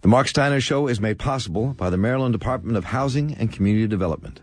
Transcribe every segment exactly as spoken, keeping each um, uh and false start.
The Mark Steiner Show is made possible by the Maryland Department of Housing and Community Development.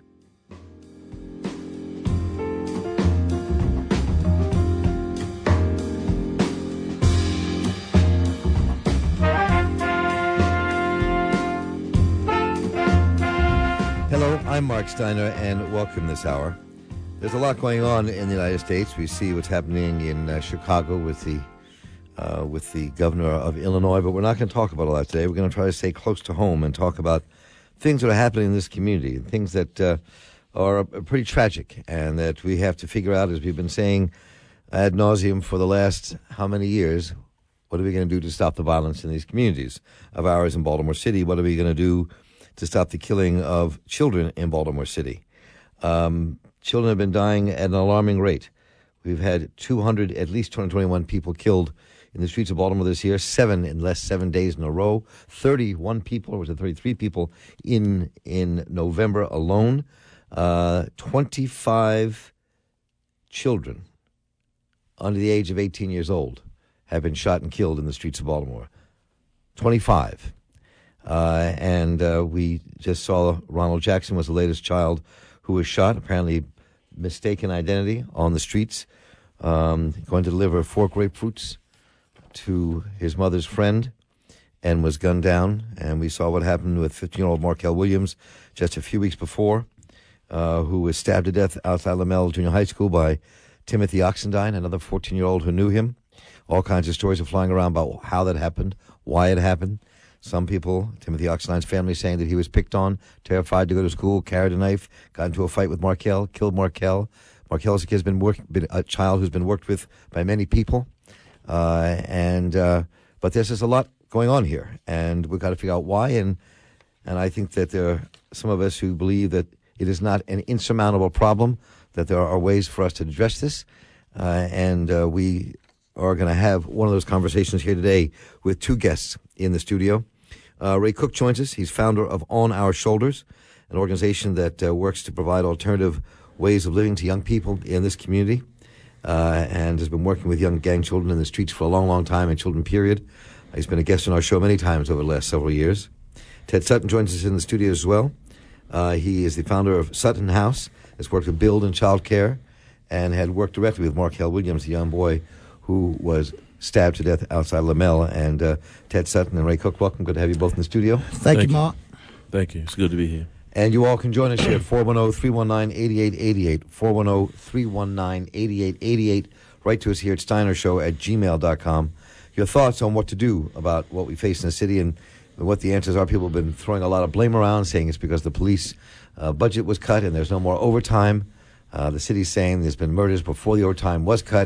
Hello, I'm Mark Steiner, and welcome this hour. There's a lot going on in the United States. We see what's happening in uh, Chicago with the Uh, with the governor of Illinois, but we're not going to talk about all that today. We're going to try to stay close to home and talk about things that are happening in this community, things that uh, are pretty tragic and that we have to figure out, as we've been saying ad nauseum for the last how many years, what are we going to do to stop the violence in these communities of ours in Baltimore City? What are we going to do to stop the killing of children in Baltimore City? Um, children have been dying at an alarming rate. We've had two hundred, at least two hundred twenty-one people killed in the streets of Baltimore this year, seven in less seven days in a row, thirty-one people, or was it thirty-three people in in November alone, uh, twenty-five children under the age of eighteen years old have been shot and killed in the streets of Baltimore. twenty-five. Uh, and uh, we just saw Ronald Jackson was the latest child who was shot, apparently mistaken identity on the streets, um, going to deliver four grapefruits to his mother's friend and was gunned down. And we saw what happened with fifteen-year-old Markel Williams just a few weeks before, uh, who was stabbed to death outside Lamell Junior High School by Timothy Oxendine, another fourteen-year-old who knew him. All kinds of stories are flying around about how that happened, why it happened. Some people, Timothy Oxendine's family, saying that he was picked on, terrified to go to school, carried a knife, got into a fight with Markel, killed Markel. Markel is a kid who's been, work, been a child who's been worked with by many people. Uh, and uh, but there's just a lot going on here, and we've got to figure out why. And and I think that there are some of us who believe that it is not an insurmountable problem, that there are ways for us to address this. Uh, and uh, we are going to have one of those conversations here today with two guests in the studio. Uh, Ray Cook joins us. He's founder of On Our Shoulders, an organization that uh, works to provide alternative ways of living to young people in this community. Uh, and has been working with young gang children in the streets for a long, long time, in children period. He's been a guest on our show many times over the last several years. Ted Sutton joins us in the studio as well. Uh, he is the founder of Sutton House, has worked with Build and Child Care, and had worked directly with Markel Williams, the young boy who was stabbed to death outside Lamell. And uh, Ted Sutton and Ray Cook, welcome. Good to have you both in the studio. Thank, Thank you, you, Mark. Thank you. It's good to be here. And you all can join us here at four one zero, three one nine, eight eight eight eight, four one zero, three one nine, eight eight eight eight. Write to us here at steiner show at gmail dot com. Your thoughts on what to do about what we face in the city and what the answers are. People have been throwing a lot of blame around, saying it's because the police uh, budget was cut and there's no more overtime. Uh, the city's saying there's been murders before the overtime was cut.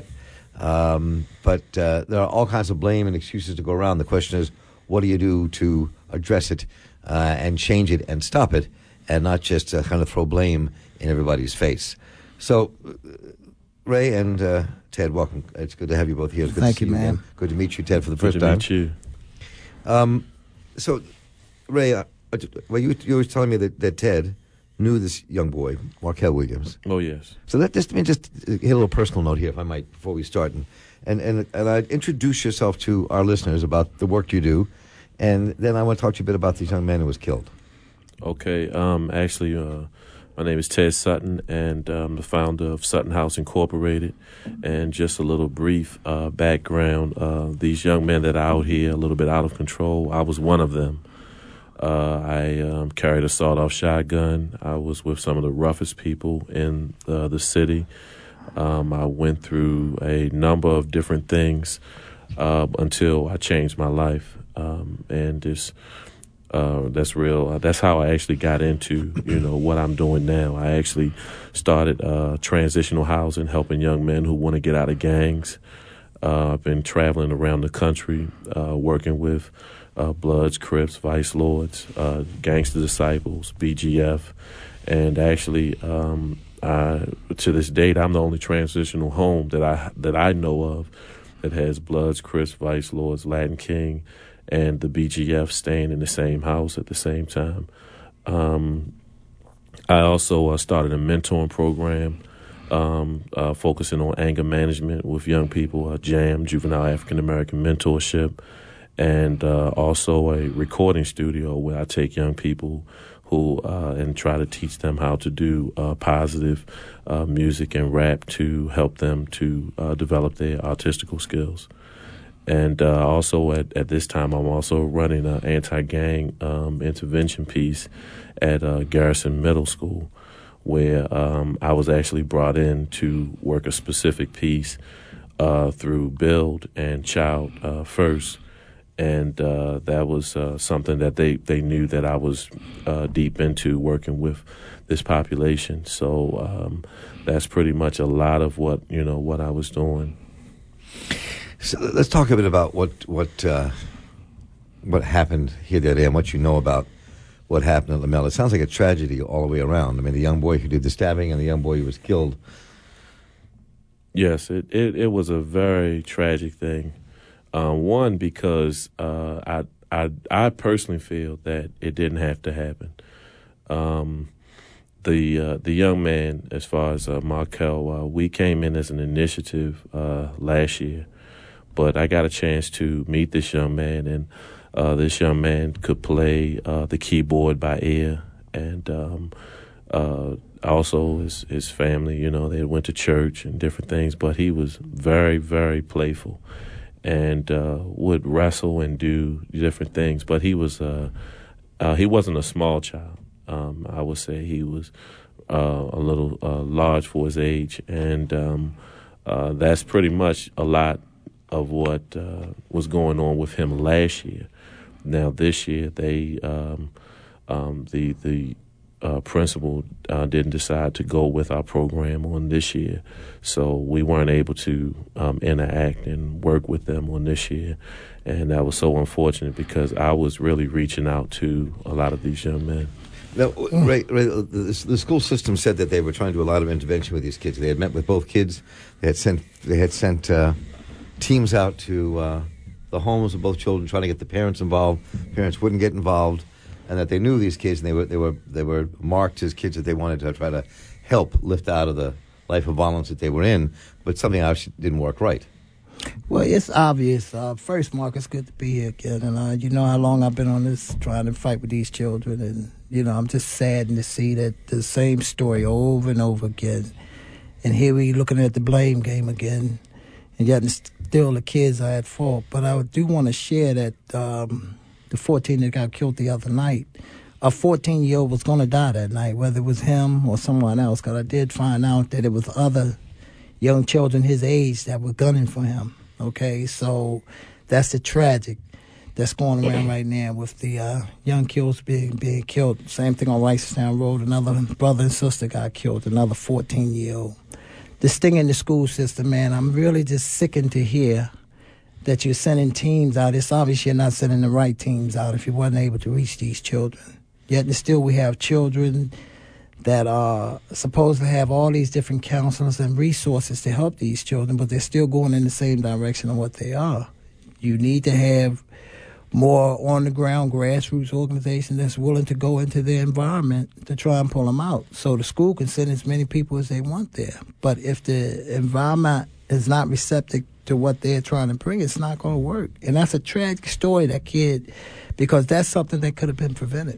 Um, but uh, there are all kinds of blame and excuses to go around. The question is, what do you do to address it uh, and change it and stop it, and not just uh, kind of throw blame in everybody's face? So, uh, Ray and uh, Ted, welcome. It's good to have you both here. It's good Thank to see you, man. Again. Good to meet you, Ted, for the Good first to time. meet you. Um, so, Ray, uh, well, you, you were telling me that, that Ted knew this young boy, Markel Williams. Oh, yes. So let just, let me just hit a little personal note here, if I might, before we start. And, and, and, and I'd introduce yourself to our listeners about the work you do, and then I want to talk to you a bit about this young man who was killed. Okay. Um, actually, uh, my name is Ted Sutton, and I'm the founder of Sutton House Incorporated. And just a little brief uh, background, uh, these young men that are out here a little bit out of control, I was one of them. Uh, I um, carried a sawed-off shotgun. I was with some of the roughest people in uh, the city. Um, I went through a number of different things uh, until I changed my life. Um, and this, uh, that's real. Uh, that's how I actually got into, you know, what I'm doing now. I actually started uh, transitional housing, helping young men who want to get out of gangs. Uh, I've been traveling around the country, uh, working with Uh, Bloods, Crips, Vice Lords, uh, Gangster Disciples, B G F, and actually, um, I, to this date, I'm the only transitional home that I that I know of that has Bloods, Crips, Vice Lords, Latin King, and the B G F staying in the same house at the same time. Um, I also uh, started a mentoring program um, uh, focusing on anger management with young people, uh, JAM, Juvenile African American Mentorship. and uh, also a recording studio where I take young people who uh, and try to teach them how to do uh, positive uh, music and rap to help them to uh, develop their artistical skills. And uh, also at, at this time, I'm also running an anti-gang um, intervention piece at uh, Garrison Middle School, where um, I was actually brought in to work a specific piece uh, through Build and Child uh, First. And uh, that was uh, something that they, they knew that I was uh, deep into, working with this population. So um, that's pretty much a lot of what, you know, what I was doing. So let's talk a bit about what what uh, what happened here that day and what you know about what happened at Lamella. It sounds like a tragedy all the way around. I mean, the young boy who did the stabbing and the young boy who was killed. Yes, it, it, it was a very tragic thing. Um, one, because uh, I, I I personally feel that it didn't have to happen. Um, the uh, the young man, as far as uh, Markel, uh, we came in as an initiative uh, last year, but I got a chance to meet this young man, and uh, this young man could play uh, the keyboard by ear, and um, uh, also his his family, you know, they went to church and different things, but he was very, very playful. And uh, would wrestle and do different things, but he was uh, uh, he wasn't a small child. Um, I would say he was uh, a little uh, large for his age, and um, uh, that's pretty much a lot of what uh, was going on with him last year. Now this year, they um, um, the the uh, principal uh, didn't decide to go with our program on this year, so we weren't able to um, interact and work with them on this year, and that was so unfortunate because I was really reaching out to a lot of these young men. Now, Ray, Ray, the, the school system said that they were trying to do a lot of intervention with these kids. They had met with both kids. They had sent they had sent uh, teams out to uh, the homes of both children, trying to get the parents involved. Parents wouldn't get involved. And that they knew these kids, and they were they were they were marked as kids that they wanted to try to help lift out of the life of violence that they were in, but something obviously didn't work right. Well, it's obvious. Uh, first, Mark, it's good to be here again, and uh, you know how long I've been on this trying to fight with these children, and you know I'm just saddened to see that the same story over and over again, and here we looking at the blame game again, and yet still the kids are at fault. But I do want to share that. Um, The fourteen that got killed the other night, a fourteen-year-old was going to die that night, whether it was him or someone else, because I did find out that it was other young children his age that were gunning for him, okay? So that's the tragic that's going around right now with the uh, young kids being, being killed. Same thing on Ricestown Road. Another brother and sister got killed, another fourteen-year-old. This thing in the school system, man, I'm really just sickened to hear that you're sending teams out. It's obvious you're not sending the right teams out if you wasn't able to reach these children. Yet still we have children that are supposed to have all these different counselors and resources to help these children, but they're still going in the same direction of what they are. You need to have more on-the-ground grassroots organization that's willing to go into their environment to try and pull them out so the school can send as many people as they want there. But if the environment is not receptive to what they're trying to bring, it's not going to work. And that's a tragic story, that kid, because that's something that could have been prevented.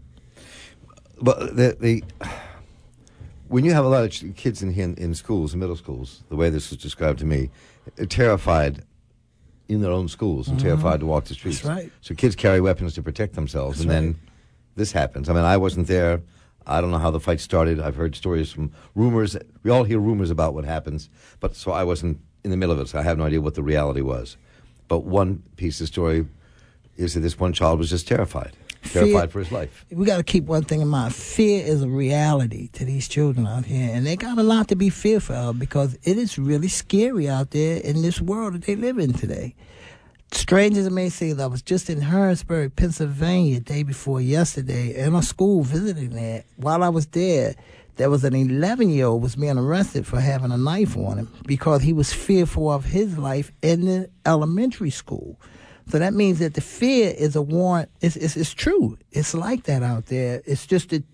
But the, the when you have a lot of kids in in, in schools, in middle schools, the way this was described to me, terrified in their own schools and mm-hmm. terrified to walk the streets. That's right. So kids carry weapons to protect themselves, That's and right. then this happens. I mean, I wasn't there. I don't know how the fight started. I've heard stories from rumors. We all hear rumors about what happens, but so I wasn't in the middle of it, so I have no idea what the reality was. But one piece of the story is that this one child was just terrified, terrified Fear, for his life. We got to keep one thing in mind. Fear is a reality to these children out here, and they got a lot to be fearful of because it is really scary out there in this world that they live in today. Strange as it may seem, I was just in Harrisburg, Pennsylvania, day before yesterday, in a school visiting there. While I was there, there was an eleven-year-old was being arrested for having a knife on him because he was fearful of his life in the elementary school. So that means that the fear is a warrant. It's, it's, it's true. It's like that out there. It's just that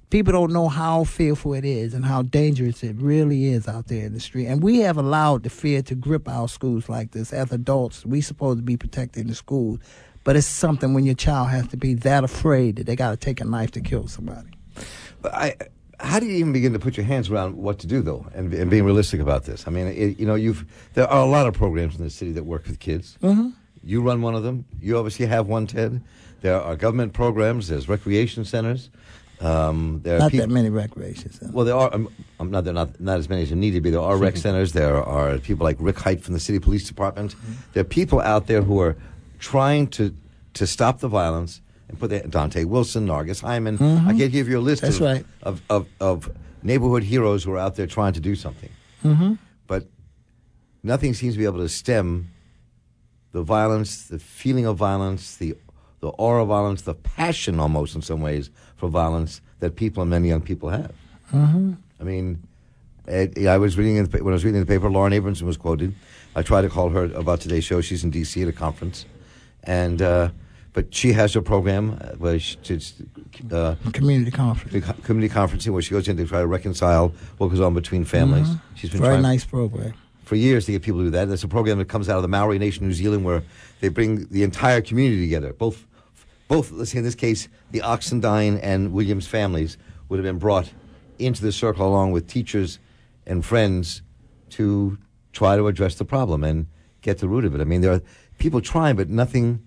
people don't know how fearful it is and how dangerous it really is out there in the street. And we have allowed the fear to grip our schools like this. As adults, we supposed to be protecting the schools. But it's something when your child has to be that afraid that they got to take a knife to kill somebody. But I, how do you even begin to put your hands around what to do, though, and, and being realistic about this? I mean, it, you know, you've there are a lot of programs in the city that work with kids. Mm-hmm. You run one of them. You obviously have one, Ted. There are government programs. There's recreation centers. Um, there are not peop- that many recreation centers. Well, there are. Um, um, not, not not as many as there need to be. There are rec centers. There are people like Rick Height from the City Police Department. Mm-hmm. There are people out there who are trying to to stop the violence and put the, Dante Wilson, Nargis Hyman. Mm-hmm. I can't give you a list That's of, right. of, of, of neighborhood heroes who are out there trying to do something. Mm-hmm. But nothing seems to be able to stem the violence, the feeling of violence, the the aura of violence, the passion almost in some ways for violence that people and many young people have. Mm-hmm. I mean, I, I was reading in the, when I was reading the paper, Lauren Abramson was quoted. I tried to call her about today's show. She's in D C at a conference, and uh, but she has her program uh, where she, uh, community conference, community conferencing, where she goes in to try to reconcile what goes on between families. Mm-hmm. She's been very trying, nice program. For years to get people to do that. There's a program that comes out of the Maori Nation, New Zealand, where they bring the entire community together. Both, both. Let's say in this case, the Oxendine and Williams families would have been brought into the circle along with teachers and friends to try to address the problem and get to the root of it. I mean, there are people trying, but nothing,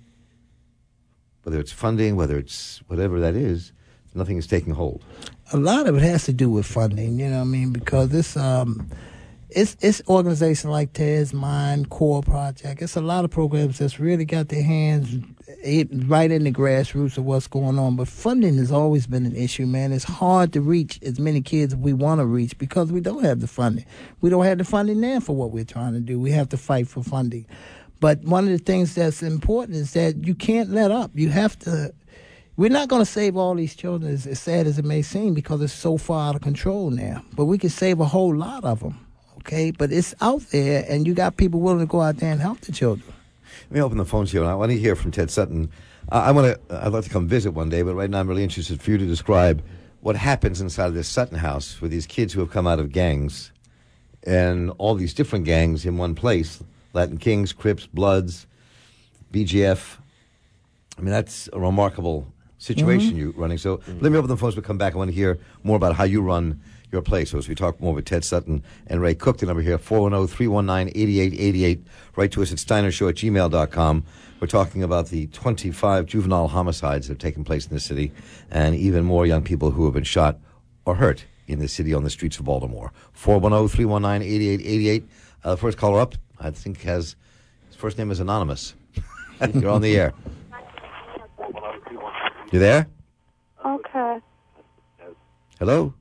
whether it's funding, whether it's whatever that is, nothing is taking hold. A lot of it has to do with funding, you know what I mean, because this... Um, It's it's organizations like Ted's Mind, Core Project. It's a lot of programs that's really got their hands right in the grassroots of what's going on. But funding has always been an issue, man. It's hard to reach as many kids as we want to reach because we don't have the funding. We don't have the funding now for what we're trying to do. We have to fight for funding. But one of the things that's important is that you can't let up. You have to... We're not going to save all these children, as, as sad as it may seem, because it's so far out of control now. But we can save a whole lot of them. Okay, but it's out there, and you got people willing to go out there and help the children. Let me open the phones here, and I want to hear from Ted Sutton. Uh, I want to. I'd like to come visit one day, but right now I'm really interested for you to describe what happens inside of this Sutton house with these kids who have come out of gangs, and all these different gangs in one place: Latin Kings, Crips, Bloods, B G F. I mean, that's a remarkable situation mm-hmm. you're running. So mm-hmm. let me open the phones. We'll come back. I want to hear more about how you run your place. So as we talk more with Ted Sutton and Ray Cook, the number here, four one zero, three one nine, eight eight eight eight. Write to us at steiner show at gmail dot com. We're talking about the twenty-five juvenile homicides that have taken place in the city and even more young people who have been shot or hurt in the city on the streets of Baltimore. four one zero, three one nine, eight eight eight eight. Uh, first caller up, I think, has his first name is Anonymous. You're on the air. You there? Okay. Hello?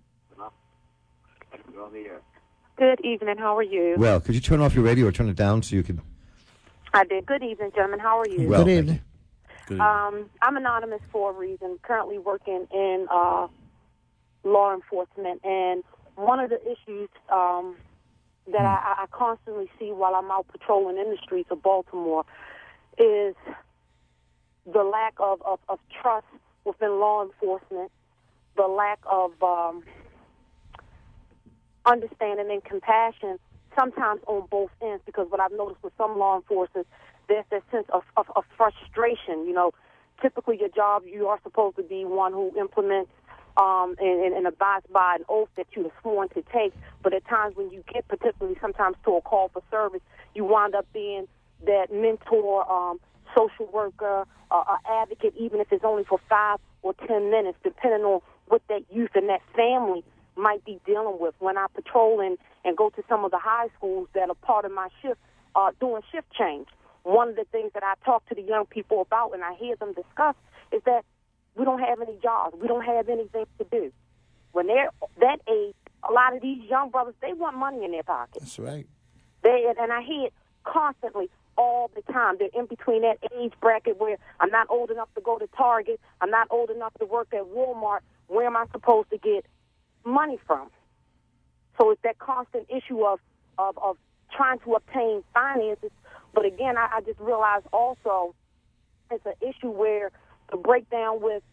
Good evening. How are you? Well, could you turn off your radio or turn it down so you could... I did. Good evening, gentlemen. How are you? Well, Good evening. Good evening. Um, I'm anonymous for a reason. Currently working in uh, law enforcement, and one of the issues um, that I, I constantly see while I'm out patrolling in the streets of Baltimore is the lack of, of, of trust within law enforcement, the lack of um, understanding and compassion sometimes on both ends, because what I've noticed with some law enforcement, there's that sense of, of, of frustration. You know, typically your job, you are supposed to be one who implements um, and, and, and abides by an oath that you are sworn to take, but at times when you get particularly sometimes to a call for service, you wind up being that mentor, um, social worker, uh, uh, advocate, even if it's only for five or ten minutes, depending on what that youth and that family might be dealing with. When I patrol and, and go to some of the high schools that are part of my shift, uh, doing shift change, one of the things that I talk to the young people about and I hear them discuss is that we don't have any jobs. We don't have anything to do. When they're that age, a lot of these young brothers, they want money in their pockets. That's right. They, and I hear it constantly, all the time. They're in between that age bracket where I'm not old enough to go to Target, I'm not old enough to work at Walmart. Where am I supposed to get money from? So it's that constant issue of, of, of trying to obtain finances. But again, I, I just realized also it's an issue where the breakdown with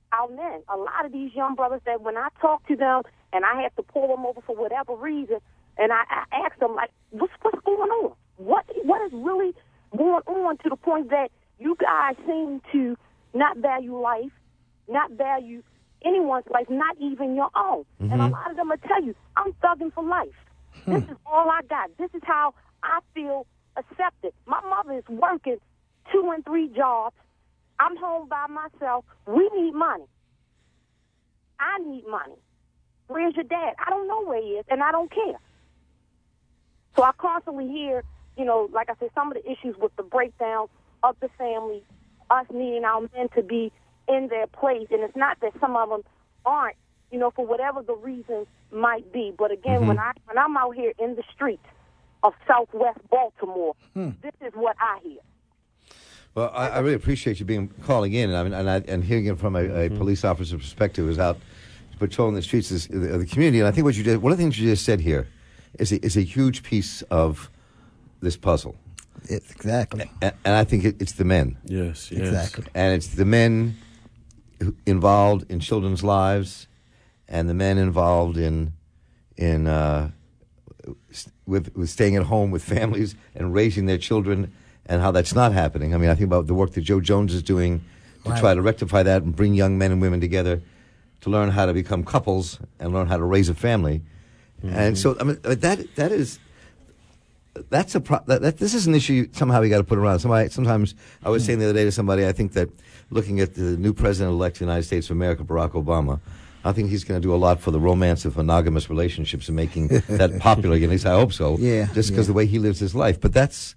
our men. A lot of these young brothers that when I talk to them and I have to pull them over for whatever reason, and I, I ask them, like, what's, what's going on? What What is really going on to the point that you guys seem to not value life, not value anyone's life, not even your own? Mm-hmm. And a lot of them will tell you, I'm thugging for life. Hmm. This is all I got. This is how I feel accepted. My mother is working two and three jobs. I'm home by myself. We need money. I need money. Where's your dad? I don't know where he is, and I don't care. So I constantly hear, you know, like I said, some of the issues with the breakdown of the family, us needing our men to be in their place. And it's not that some of them aren't, you know, for whatever the reasons might be. But again, mm-hmm. when, I, when I'm out here in the streets of Southwest Baltimore, hmm. this is what I hear. Well, I, I really appreciate you being calling in, and I mean, and, I, and hearing it from a, a mm-hmm. police officer's perspective, who's out patrolling the streets of the, of the community. And I think what you did, one of the things you just said here, is a, is a huge piece of this puzzle. It's exactly, and, and I think it, it's the men. Yes, yes, exactly, and it's the men who, involved in children's lives, and the men involved in in uh, with with staying at home with families and raising their children. And how that's not happening. I mean, I think about the work that Joe Jones is doing to right. try to rectify that and bring young men and women together to learn how to become couples and learn how to raise a family. Mm-hmm. And so, I mean, that that is that's a pro- that, that this is an issue somehow we got to put around. Somebody, sometimes I was mm-hmm. saying the other day to somebody, I think that looking at the new president-elect of the United States of America, Barack Obama, I think he's going to do a lot for the romance of monogamous relationships and making that popular again. At least I hope so. Yeah, just because yeah. the way he lives his life, but that's.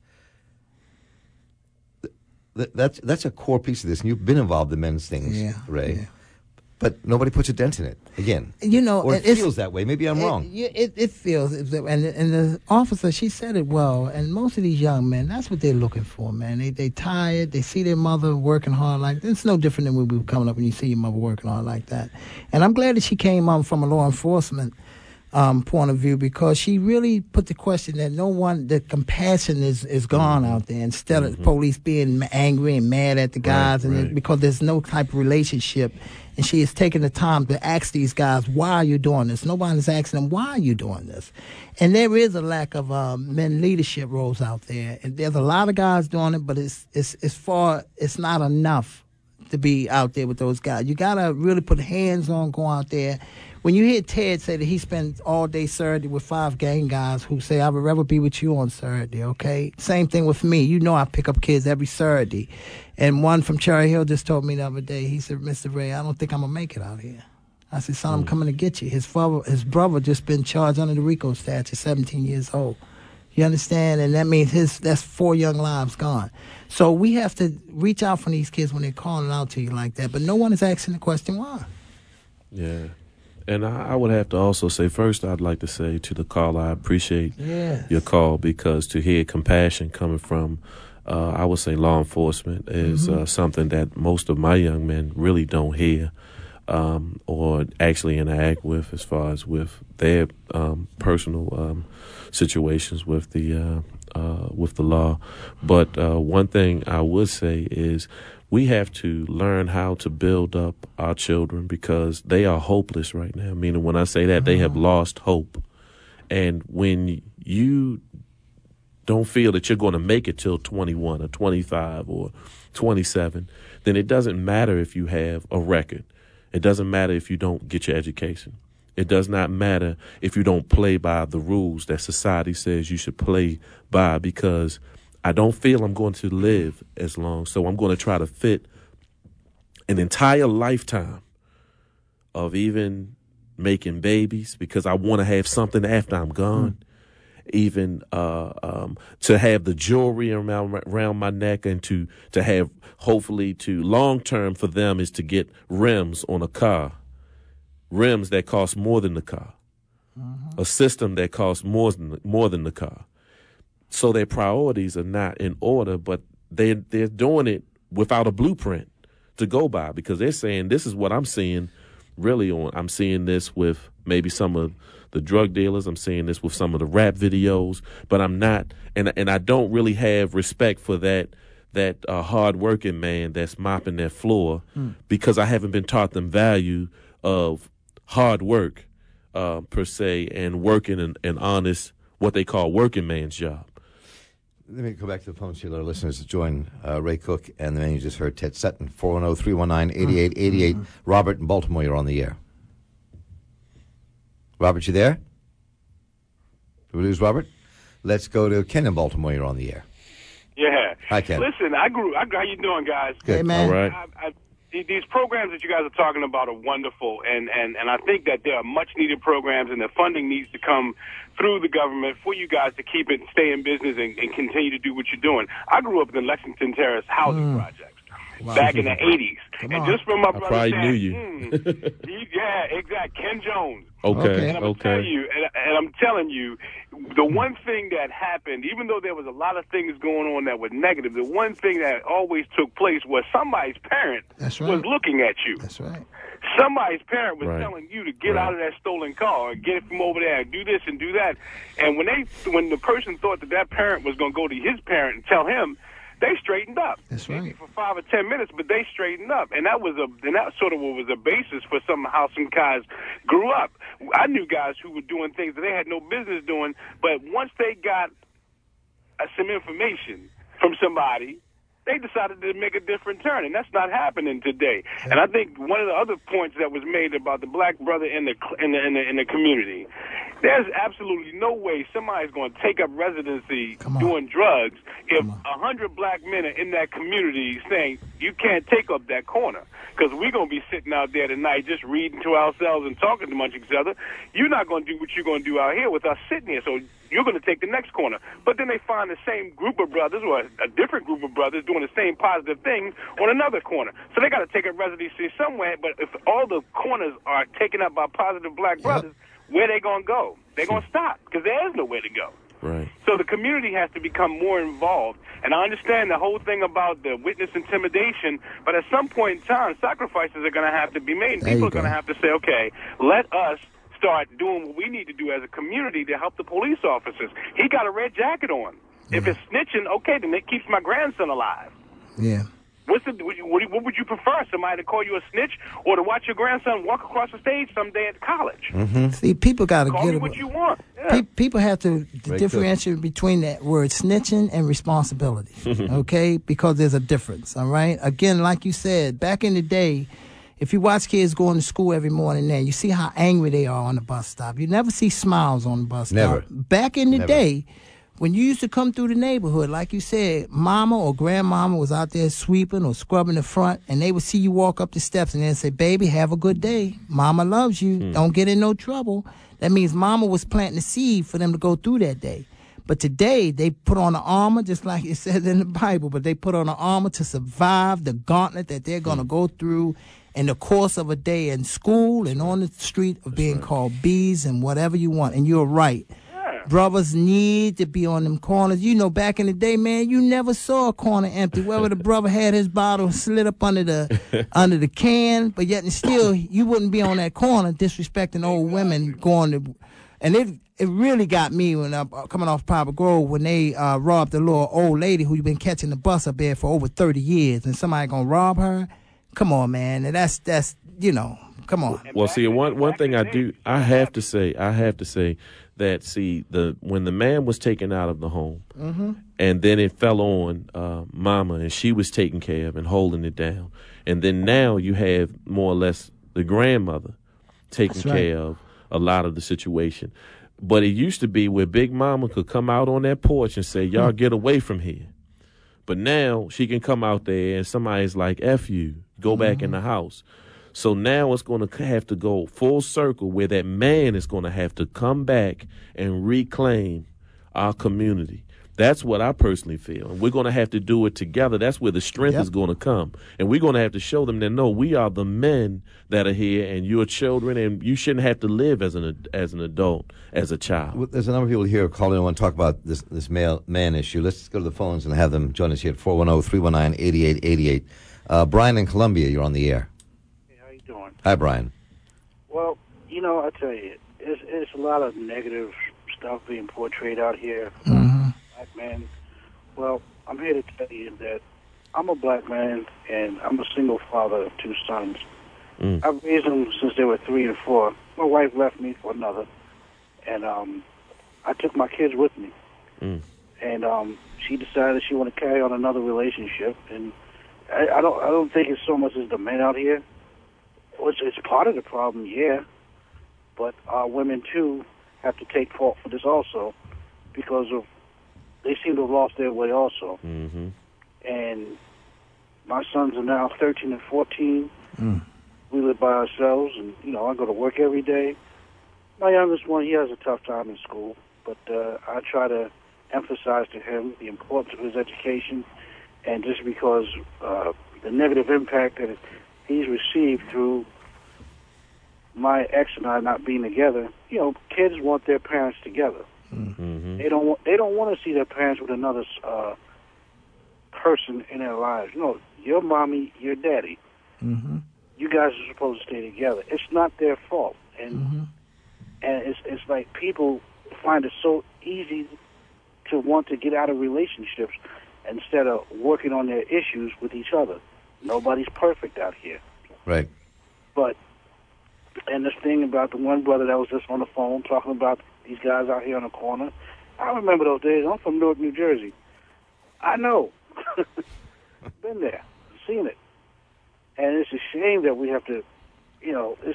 That's that's a core piece of this, and you've been involved in men's things, yeah, Ray. Yeah. But nobody puts a dent in it. Again, you know, or it feels that way. Maybe I'm it, wrong. It, it feels, and and the officer, she said it well. And most of these young men, that's what they're looking for, man. They they tired. They see their mother working hard like that. It's no different than when we were coming up and you see your mother working hard like that. And I'm glad that she came on from a law enforcement Um, point of view, because she really put the question that no one, the compassion is, is gone out there. Instead mm-hmm. of police being angry and mad at the guys, right, and right. because there's no type of relationship, and she is taking the time to ask these guys, why are you doing this? Nobody's asking them, why are you doing this? And there is a lack of um, men leadership roles out there, and there's a lot of guys doing it, but it's it's it's far it's not enough to be out there with those guys. You gotta really put hands on, go out there. When you hear Ted say that he spends all day Saturday with five gang guys who say, I would rather be with you on Saturday, okay? Same thing with me. You know I pick up kids every Saturday. And one from Cherry Hill just told me the other day, he said, Mister Ray, I don't think I'm going to make it out here. I said, son, I'm coming to get you. His father, his brother just been charged under the RICO statute, seventeen years old. You understand? And that means his that's four young lives gone. So we have to reach out for these kids when they're calling out to you like that. But no one is asking the question why. Yeah. And I, I would have to also say, first, I'd like to say to the caller, I appreciate yes. your call, because to hear compassion coming from, uh, I would say, law enforcement is mm-hmm. uh, something that most of my young men really don't hear um, or actually interact with, as far as with their um, personal um, situations with the uh, uh, with the law. But uh, one thing I would say is, we have to learn how to build up our children, because they are hopeless right now. Meaning, when I say that, they have lost hope. And when you don't feel that you're going to make it till twenty-one or twenty-five or twenty-seven, then it doesn't matter if you have a record. It doesn't matter if you don't get your education. It does not matter if you don't play by the rules that society says you should play by, because I don't feel I'm going to live as long, so I'm going to try to fit an entire lifetime of even making babies, because I want to have something after I'm gone, mm. even uh, um, to have the jewelry around, around my neck, and to, to have, hopefully, to long-term for them is to get rims on a car, rims that cost more than the car, mm-hmm. a system that costs more than, more than the car. So their priorities are not in order, but they they're doing it without a blueprint to go by, because they're saying, this is what I'm seeing really on. I'm seeing this with maybe some of the drug dealers. I'm seeing this with some of the rap videos, but I'm not, and and I don't really have respect for that that uh, hard-working man that's mopping that floor mm. because I haven't been taught the value of hard work, uh, per se, and working an, an honest, what they call working man's job. Let me go back to the phone, Sheila. Our listeners to join uh, Ray Cook and the man you just heard, Ted Sutton, four one zero, three one nine, eight eight eight eight. Mm-hmm. Robert in Baltimore, you're on the air. Robert, you there? Did we lose Robert? Let's go to Ken in Baltimore, you're on the air. Yeah. Hi, Ken. Listen, I grew, I, how you doing, guys? Good. Hey, man. All right. I, I, these programs that you guys are talking about are wonderful, and, and, and I think that they are much-needed programs, and the funding needs to come through the government for you guys to keep it, stay in business, and, and continue to do what you're doing. I grew up in the Lexington Terrace housing mm. projects wow. back in the eighties. Come and on. just from my I brother probably saying, knew you. mm, he, yeah, exactly, Ken Jones. Okay, And I'm okay. telling you, and, and I'm telling you, the one thing that happened, even though there was a lot of things going on that were negative, the one thing that always took place was somebody's parent That's right. was looking at you. That's right. Somebody's parent was Right. telling you to get Right. out of that stolen car and get it from over there and do this and do that. And when they, when the person thought that that parent was going to go to his parent and tell him, they straightened up. That's Maybe right. for five or ten minutes, but they straightened up, and that was a, and that sort of was a basis for some how some guys grew up. I knew guys who were doing things that they had no business doing, but once they got uh, some information from somebody, they decided to make a different turn, and that's not happening today. And I think one of the other points that was made about the black brother in the in the in the, in the community, there's absolutely no way somebody's going to take up residency doing drugs if a hundred black men are in that community saying you can't take up that corner, because we're going to be sitting out there tonight just reading to ourselves and talking amongst each other. You're not going to do what you're going to do out here with us sitting here, so you're going to take the next corner. But then they find the same group of brothers or a different group of brothers doing the same positive thing on another corner. So they got to take a residency somewhere, but if all the corners are taken up by positive black brothers, yep. where they going to go? They're going to stop, because there is nowhere to go. Right. So the community has to become more involved. And I understand the whole thing about the witness intimidation, but at some point in time, sacrifices are going to have to be made. And There people you are going to go. have to say, okay, let us start doing what we need to do as a community to help the police officers. He got a red jacket on. Yeah. If it's snitching, okay, then it keeps my grandson alive. Yeah. What's the, what, what what would you prefer, somebody to call you a snitch or to watch your grandson walk across the stage someday at college? Mm-hmm. See, people got to Call get me it. what you want. Yeah. Pe- people have to Very differentiate between that word snitching and responsibility, okay? Because there's a difference, all right? Again, like you said, back in the day, if you watch kids going to school every morning now, you see how angry they are on the bus stop. You never see smiles on the bus stop. Never. Back in the Never. day, when you used to come through the neighborhood, like you said, mama or grandmama was out there sweeping or scrubbing the front, and they would see you walk up the steps and then say, baby, have a good day. Mama loves you. Hmm. Don't get in no trouble. That means mama was planting the seed for them to go through that day. But today, they put on the armor, just like it says in the Bible, but they put on the armor to survive the gauntlet that they're going to go through in the course of a day in school and on the street of being called bees and whatever you want. And you're right. Brothers need to be on them corners. You know, back in the day, man, you never saw a corner empty. Whether the brother had his bottle slid up under the under the can, but yet and still, you wouldn't be on that corner disrespecting old women going to. And it it really got me when I coming off Papa Grove when they uh, robbed the little old lady who been catching the bus up there for over thirty years, and somebody gonna rob her. Come on, man, and that's that's you know, come on. Well, see, one one thing I do, I have to say, I have to say that, see, the when the man was taken out of the home, Mm-hmm. and then it fell on uh, Mama, and she was taking care of and holding it down, and then now you have more or less the grandmother taking That's right. care of a lot of the situation. But it used to be where Big Mama could come out on that porch and say, y'all get away from here. But now she can come out there and somebody's like, F you, go back Mm-hmm. in the house. So now it's going to have to go full circle where that man is going to have to come back and reclaim our community. That's what I personally feel. And we're going to have to do it together. That's where the strength Yep. is going to come. And we're going to have to show them that, no, we are the men that are here and you're children and you shouldn't have to live as an as an adult, as a child. Well, there's a number of people here calling and want to talk about this this male man issue. Let's go to the phones and have them join us here at four one zero, three one nine, eight eight eight eight. Uh, Brian in Columbia, you're on the air. Hey, how you doing? Hi, Brian. Well, you know, I tell you, it's, it's a lot of negative stuff being portrayed out here. Mm-hmm. Black men. Well, I'm here to tell you that I'm a black man, and I'm a single father of two sons. Mm. I've raised them since they were three and four. My wife left me for another, and um, I took my kids with me. Mm. And um, she decided she wanted to carry on another relationship, and I, I don't I don't think it's so much as the men out here. Well, it's, it's part of the problem, yeah, but our women too have to take fault for this also, because of they seem to have lost their way also. Mm-hmm. And my sons are now thirteen and fourteen. Mm. We live by ourselves, and you know I go to work every day. My youngest one, he has a tough time in school, but uh, I try to emphasize to him the importance of his education, and just because uh, the negative impact that he's received through my ex and I not being together, you know, kids want their parents together. Mm-hmm. They don't want they don't want to see their parents with another uh, person in their lives. No, your mommy, your daddy. Mm-hmm. You guys are supposed to stay together. It's not their fault, and Mm-hmm. and it's it's like people find it so easy to want to get out of relationships instead of working on their issues with each other. Nobody's perfect out here. Right. But, and this thing about the one brother that was just on the phone talking about these guys out here on the corner, I remember those days. I'm from Newark, New Jersey. I know. Been there. Seen it. And it's a shame that we have to, you know, it's,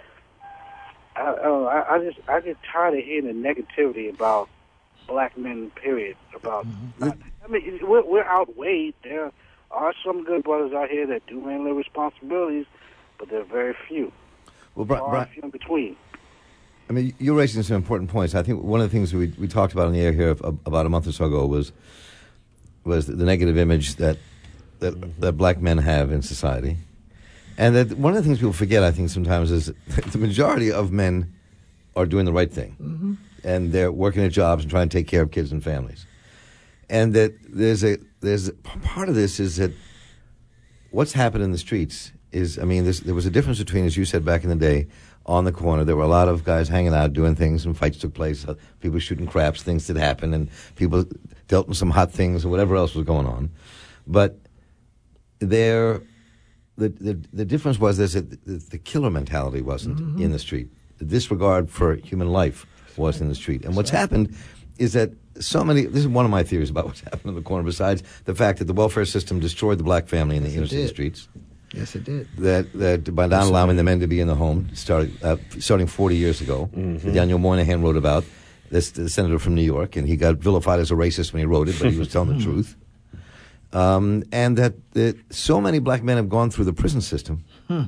I, I, don't know, I, I just, I get tired of hearing the negativity about black men, period. About, Mm-hmm. not, I mean, we're, we're outweighed. There are some good brothers out here that do handle their responsibilities, but they're very few. Well, Bri- Far Bri- and few in between. I mean, you're raising some important points. I think one of the things we we talked about on the air here about a month or so ago was was the negative image that that mm-hmm. that black men have in society, and that one of the things people forget, I think, sometimes is that the majority of men are doing the right thing, Mm-hmm. and they're working at jobs and trying to take care of kids and families, and that there's a there's a, part of this is that what's happened in the streets is, I mean, there was a difference between, as you said back in the day, on the corner, there were a lot of guys hanging out, doing things, and fights took place. Uh, people shooting craps, things did happen, and people dealt with some hot things or whatever else was going on. But there, the the, the difference was this: that the, the killer mentality wasn't Mm-hmm. in the street. The disregard for human life was in the street. And what's happened is that so many. This is one of my theories about what's happened in the corner. Besides the fact that the welfare system destroyed the black family in the Yes, it inner city did. streets. Yes, it did. That, that by not allowing the men to be in the home, started, uh, starting forty years ago, Mm-hmm. that Daniel Moynihan wrote about, this the senator from New York, and he got vilified as a racist when he wrote it, but he was telling the truth. Um, and that, that so many black men have gone through the prison system Hmm.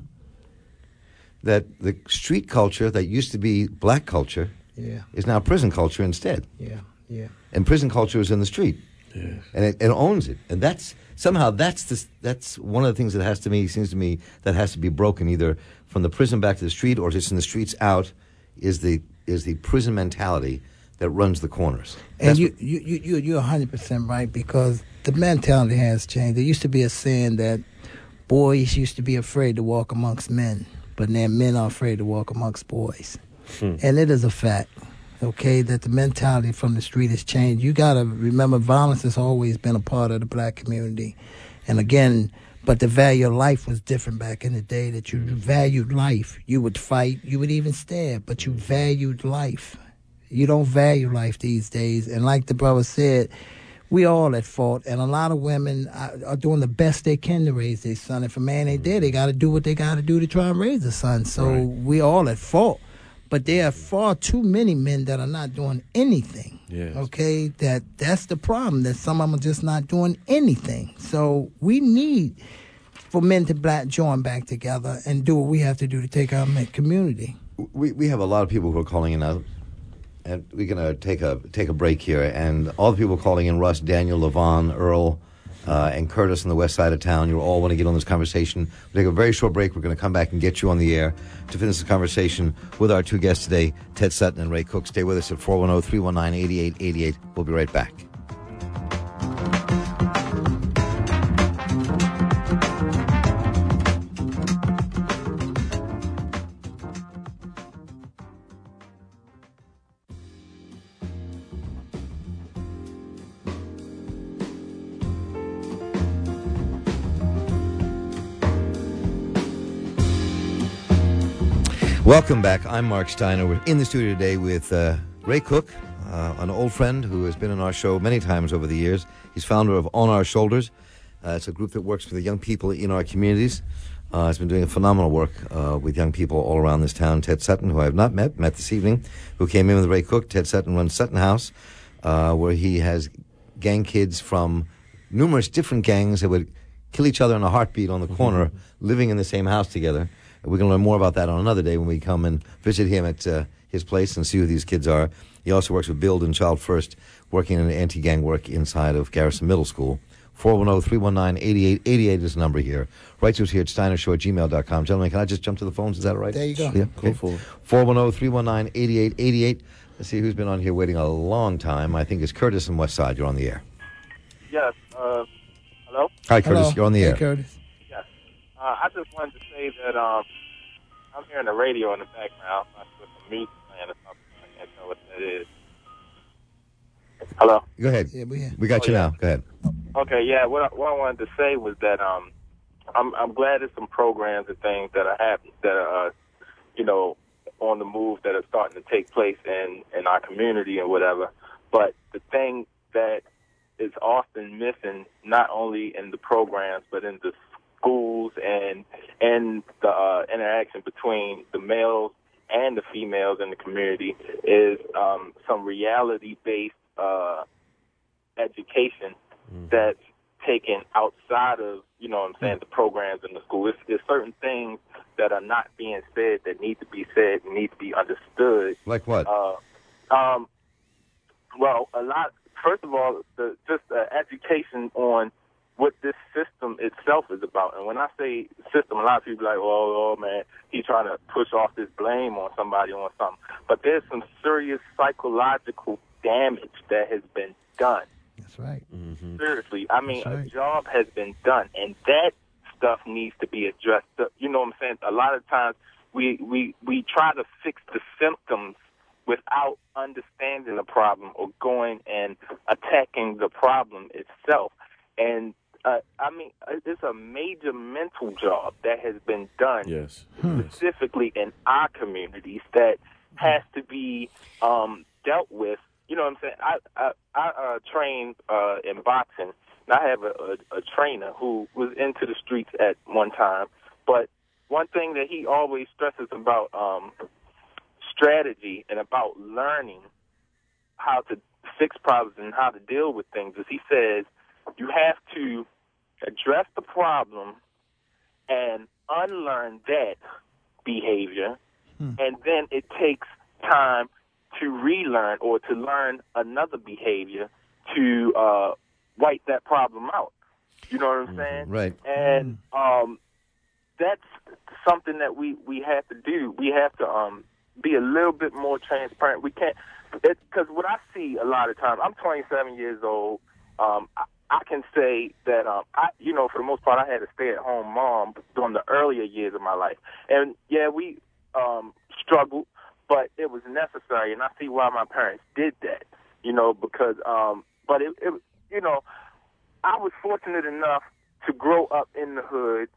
that the street culture that used to be black culture Yeah, is now prison culture instead. yeah, yeah. And prison culture is in the street. Yes. And it, it owns it, and that's somehow that's the, that's one of the things that has to me seems to me that has to be broken, either from the prison back to the street or just in the streets out. Is the is the prison mentality that runs the corners? And That's you, what- you, you, you, you're one hundred percent right, because the mentality has changed. There used to be a saying that boys used to be afraid to walk amongst men, but now men are afraid to walk amongst boys. Hmm. And it is a fact, okay, that the mentality from the street has changed. You got to remember, violence has always been a part of the black community. And again, but the value of life was different back in the day, that you valued life. You would fight, you would even stab, but you valued life. You don't value life these days. And like the brother said, we all at fault. And a lot of women are, are doing the best they can to raise their son. If a man ain't there, they got to do what they got to do to try and raise a son. So Right. we all at fault. But there are far too many men that are not doing anything. Yes. Okay, that that's the problem. That some of them are just not doing anything. So we need for men to black join back together and do what we have to do to take our men- community. we we have a lot of people who are calling in now, and we're gonna take a take a break here. And all the people calling in: Russ, Daniel, Levon, Earl, uh, and Curtis on the west side of town. You all want to get on this conversation. We'll take a very short break. We're going to come back and get you on the air to finish the conversation with our two guests today, Ted Sutton and Ray Cook. Stay with us at four one zero, three one nine, eight eight eight eight. We'll be right back. Welcome back. I'm Mark Steiner. We're in the studio today with uh, Ray Cook, uh, an old friend who has been on our show many times over the years. He's founder of On Our Shoulders. Uh, it's a group that works with the young people in our communities. Uh, has been doing phenomenal work uh, with young people all around this town. Ted Sutton, who I have not met, met this evening, who came in with Ray Cook. Ted Sutton runs Sutton House, uh, where he has gang kids from numerous different gangs that would kill each other in a heartbeat on the corner, mm-hmm. living in the same house together. We're going to learn more about that on another day when we come and visit him at uh, his place and see who these kids are. He also works with Build and Child First, working in anti-gang work inside of Garrison Middle School. four one zero, three one nine, eight eight eight eight is the number here. Write to us here at steiner show at gmail dot com. Gentlemen, can I just jump to the phones? Is that all right? There you go. Yeah, okay. Go for it. four one zero, three one nine, eight eight eight eight. Let's see who's been on here waiting a long time. I think it's Curtis in West Side. You're on the air. Yes. Uh, hello? Hi, Curtis. Hello. You're on the Hey, air. Curtis. Yes. Uh, I just wanted to say that um, I'm hearing the radio in the background. I'm not sure if the music playing or something. I can't tell what that is. Hello? Go ahead. Yeah, we We got Oh, you yeah. now. Go ahead. Okay, yeah. What I, what I wanted to say was that um, I'm I'm glad there's some programs and things that are happening that are, uh, you know, on the move that are starting to take place in in our community and whatever. But the thing that is often missing, not only in the programs but in the schools and and the uh, interaction between the males and the females in the community, is um, some reality-based uh, education that's taken outside of, you know what I'm saying, the programs in the school. There's, there's certain things that are not being said that need to be said and need to be understood. Like what? Uh, um, well, a lot, first of all, the, just uh, education on what this system itself is about. And when I say system, a lot of people are like, oh, oh, man, he's trying to push off this blame on somebody on something. But there's some serious psychological damage that has been done. That's right. Mm-hmm. Seriously. I mean, That's right. a job has been done, and that stuff needs to be addressed. You know what I'm saying? A lot of times we, we, we try to fix the symptoms without understanding the problem or going and attacking the problem itself. And, uh, I mean, it's a major mental job that has been done Yes. specifically in our communities that has to be um, dealt with. You know what I'm saying? I I, I uh, train uh, in boxing, and I have a, a, a trainer who was into the streets at one time. But one thing that he always stresses about um, strategy and about learning how to fix problems and how to deal with things is he says you have to address the problem and unlearn that behavior, hmm. and then it takes time to relearn or to learn another behavior to uh, wipe that problem out. You know what I'm saying? Right. And um, that's something that we, we have to do. We have to um, be a little bit more transparent. We can't, because what I see a lot of times, I'm twenty-seven years old. Um, I, I can say that, um, I, you know, for the most part, I had a stay-at-home mom during the earlier years of my life. And, yeah, we um, struggled, but it was necessary, and I see why my parents did that, you know, because, um, but it, it, you know, I was fortunate enough to grow up in the hood,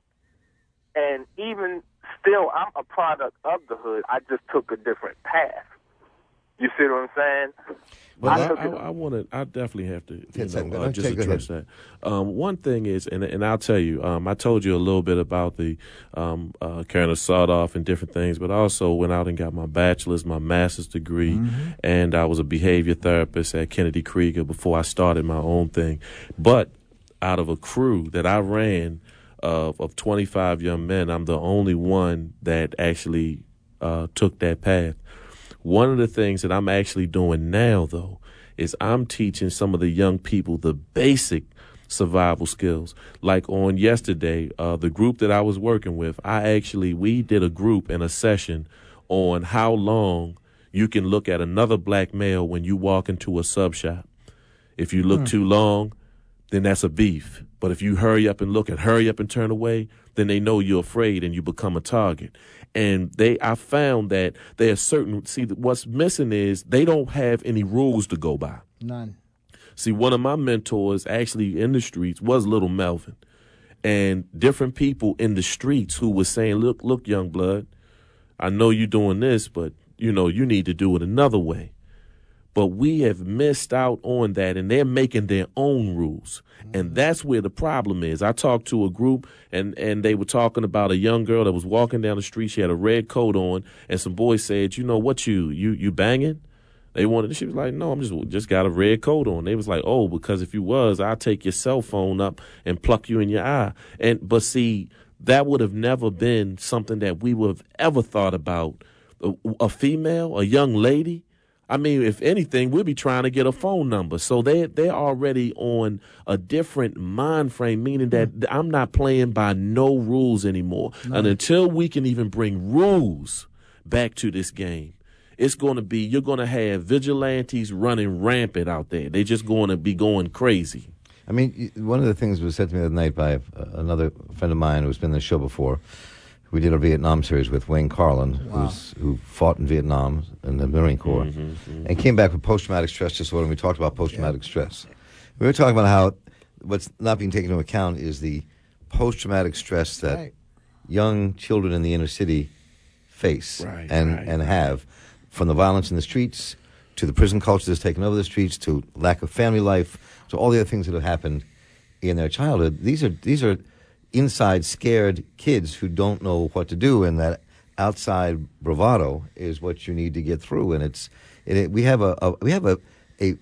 and even still, I'm a product of the hood. I just took a different path. You see what I'm saying? Well, I, took I, it- I want to. I definitely have to you Yes, know, I'm uh, gonna just take- go address that. Um, one thing is, and and I'll tell you, um, I told you a little bit about the um, uh, carrying a sawed off and different things, but I also went out and got my bachelor's, my master's degree, mm-hmm. and I was a behavior therapist at Kennedy Krieger before I started my own thing. But out of a crew that I ran of of twenty-five young men, I'm the only one that actually uh, took that path. One of the things that I'm actually doing now, though, is I'm teaching some of the young people the basic survival skills. Like on yesterday, uh, the group that I was working with, I actually, we did a group and a session on how long you can look at another black male when you walk into a sub shop. If you look hmm. too long, then that's a beef. But if you hurry up and look and hurry up and turn away, then they know you're afraid and you become a target. And they, I found that there are certain, see, what's missing is they don't have any rules to go by. None. See, one of my mentors actually in the streets was Little Melvin. And different people in the streets who was saying, look, look, young blood, I know you're doing this, but, you know, you need to do it another way. But we have missed out on that, and they're making their own rules. Mm-hmm. And that's where the problem is. I talked to a group, and, and they were talking about a young girl that was walking down the street. She had a red coat on, and some boys said, you know, what you, you, you banging? They wanted, she was like, no, I'm just just got a red coat on. They was like, oh, because if you was, I'll take your cell phone up and pluck you in your eye. And but see, that would have never been something that we would have ever thought about. A, a female, a young lady. I mean, if anything, we'll be trying to get a phone number. So they they're already on a different mind frame, meaning that mm. I'm not playing by no rules anymore. No. And until we can even bring rules back to this game, it's going to be, you're going to have vigilantes running rampant out there. They're just going to be going crazy. I mean, one of the things was said to me the other night by another friend of mine who's been on the show before. We did a Vietnam series with Wayne Carlin, wow. who's, who fought in Vietnam in the Marine Corps, mm-hmm, mm-hmm. and came back with post-traumatic stress disorder, and we talked about post-traumatic yeah. stress. We were talking about how what's not being taken into account is the post-traumatic stress that right. young children in the inner city face right, and, right, and have. From the violence in the streets, to the prison culture that's taken over the streets, to lack of family life, to all the other things that have happened in their childhood. These are these are inside scared kids who don't know what to do, and that outside bravado is what you need to get through. And it's it, it, we have a, a we have a, a